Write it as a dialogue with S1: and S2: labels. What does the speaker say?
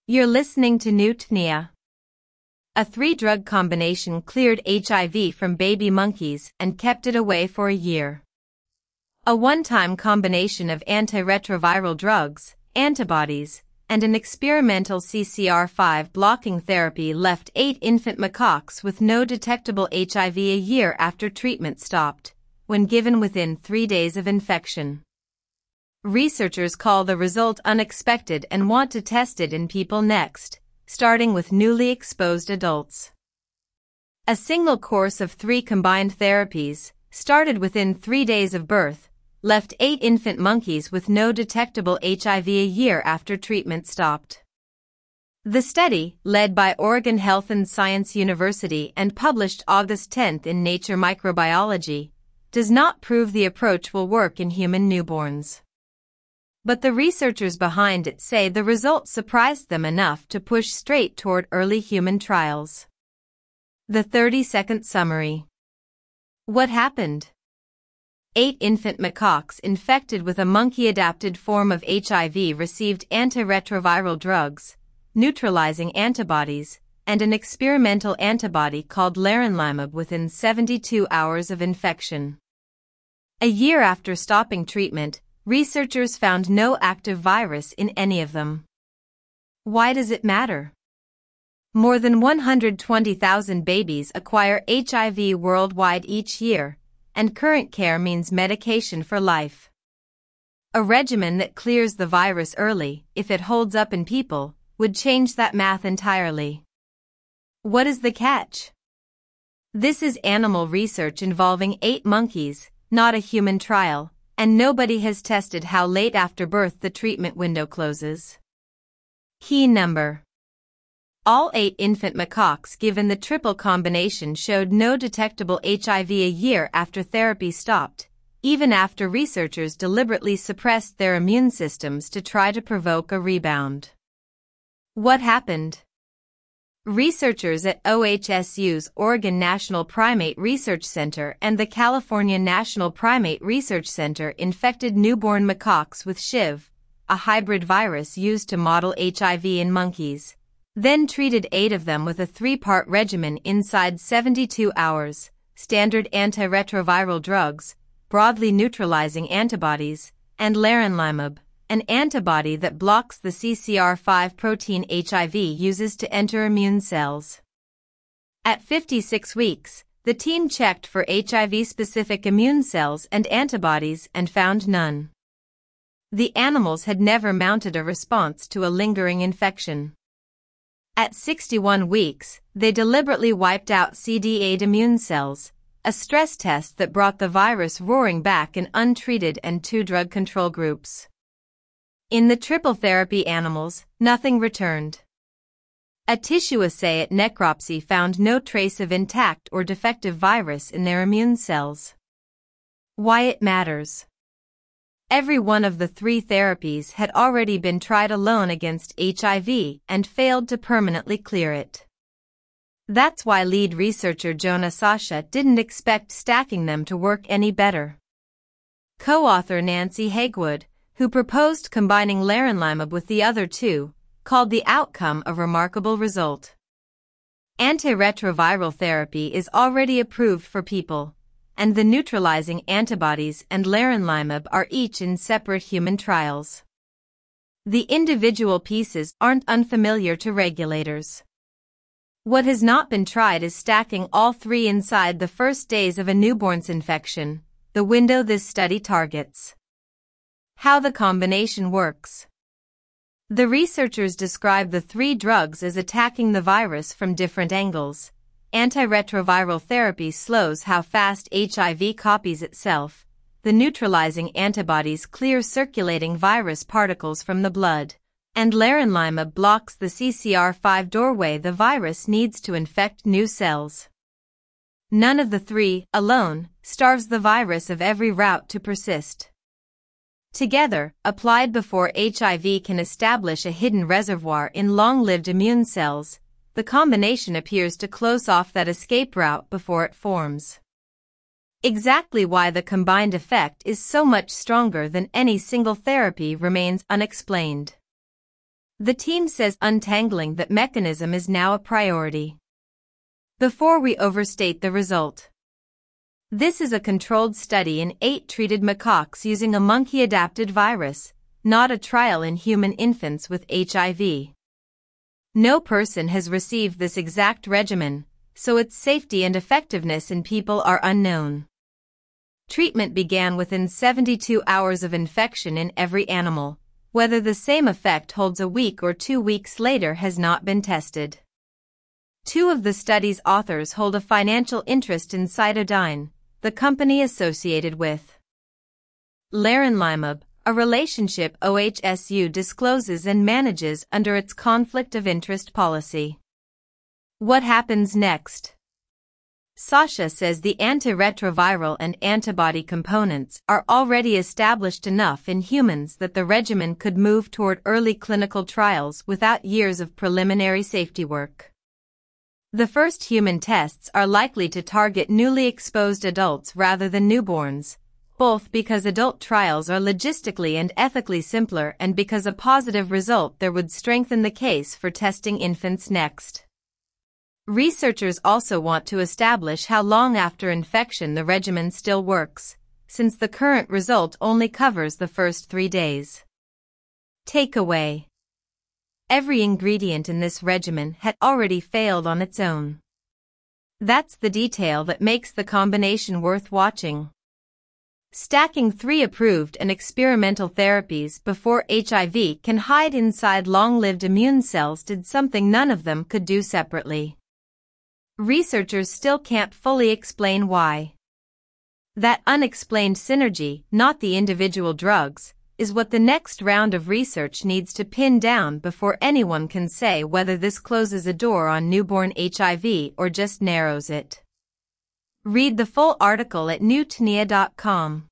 S1: You're listening to Pneumocnia. A 3-drug combination cleared HIV from baby monkeys and kept it away for a year. A one-time combination of antiretroviral drugs, antibodies, and an experimental CCR5 blocking therapy left 8 infant macaques with no detectable HIV a year after treatment stopped, when given within 3 days of infection. Researchers call the result unexpected and want to test it in people next, starting with newly exposed adults. A single course of 3 combined therapies, started within 3 days of birth, left 8 infant monkeys with no detectable HIV a year after treatment stopped. The study, led by Oregon Health and Science University and published August 10 in Nature Microbiology, does not prove the approach will work in human newborns. But the researchers behind it say the results surprised them enough to push straight toward early human trials. The 30-second summary. What happened? 8 infant macaques infected with a monkey-adapted form of HIV received antiretroviral drugs, neutralizing antibodies, and an experimental antibody called leronlimab within 72 hours of infection. A year after stopping treatment, researchers found no active virus in any of them. Why does it matter? More than 120,000 babies acquire HIV worldwide each year, and current care means medication for life. A regimen that clears the virus early, if it holds up in people, would change that math entirely. What is the catch? This is animal research involving 8 monkeys, not a human trial, and nobody has tested how late after birth the treatment window closes. Key number. All 8 infant macaques given the triple combination showed no detectable HIV a year after therapy stopped, even after researchers deliberately suppressed their immune systems to try to provoke a rebound. What happened? Researchers at OHSU's Oregon National Primate Research Center and the California National Primate Research Center infected newborn macaques with HIV, a hybrid virus used to model HIV in monkeys, then treated 8 of them with a 3-part regimen inside 72 hours, standard antiretroviral drugs, broadly neutralizing antibodies, and leronlimab, an antibody that blocks the CCR5 protein HIV uses to enter immune cells. At 56 weeks, the team checked for HIV-specific immune cells and antibodies and found none. The animals had never mounted a response to a lingering infection. At 61 weeks, they deliberately wiped out CD8 immune cells, a stress test that brought the virus roaring back in untreated and 2-drug control groups. In the triple therapy animals, nothing returned. A tissue assay at necropsy found no trace of intact or defective virus in their immune cells. Why it matters? Every one of the 3 therapies had already been tried alone against HIV and failed to permanently clear it. That's why lead researcher Jonah Sasha didn't expect stacking them to work any better. Co-author Nancy Hagewood, who proposed combining leronlimab with the other 2, called the outcome a remarkable result. Antiretroviral therapy is already approved for people, and the neutralizing antibodies and leronlimab are each in separate human trials. The individual pieces aren't unfamiliar to regulators. What has not been tried is stacking all 3 inside the first days of a newborn's infection, the window this study targets. How the combination works. The researchers describe the 3 drugs as attacking the virus from different angles. Antiretroviral therapy slows how fast HIV copies itself. The neutralizing antibodies clear circulating virus particles from the blood, and leronlimab blocks the CCR5 doorway the virus needs to infect new cells. None of the 3, alone, starves the virus of every route to persist. Together, applied before HIV can establish a hidden reservoir in long-lived immune cells, the combination appears to close off that escape route before it forms. Exactly why the combined effect is so much stronger than any single therapy remains unexplained. The team says untangling that mechanism is now a priority. Before we overstate the result. This is a controlled study in 8 treated macaques using a monkey-adapted virus, not a trial in human infants with HIV. No person has received this exact regimen, so its safety and effectiveness in people are unknown. Treatment began within 72 hours of infection in every animal. Whether the same effect holds a week or 2 weeks later has not been tested. 2 of the study's authors hold a financial interest in Cytodyne, the company associated with Leronlimab, a relationship OHSU discloses and manages under its conflict of interest policy. What happens next? Sasha says the antiretroviral and antibody components are already established enough in humans that the regimen could move toward early clinical trials without years of preliminary safety work. The first human tests are likely to target newly exposed adults rather than newborns, both because adult trials are logistically and ethically simpler and because a positive result there would strengthen the case for testing infants next. Researchers also want to establish how long after infection the regimen still works, since the current result only covers the first 3 days. Takeaway: every ingredient in this regimen had already failed on its own. That's the detail that makes the combination worth watching. Stacking 3 approved and experimental therapies before HIV can hide inside long-lived immune cells did something none of them could do separately. Researchers still can't fully explain why. That unexplained synergy, not the individual drugs, is what the next round of research needs to pin down before anyone can say whether this closes a door on newborn HIV or just narrows it. Read the full article at newtnia.com.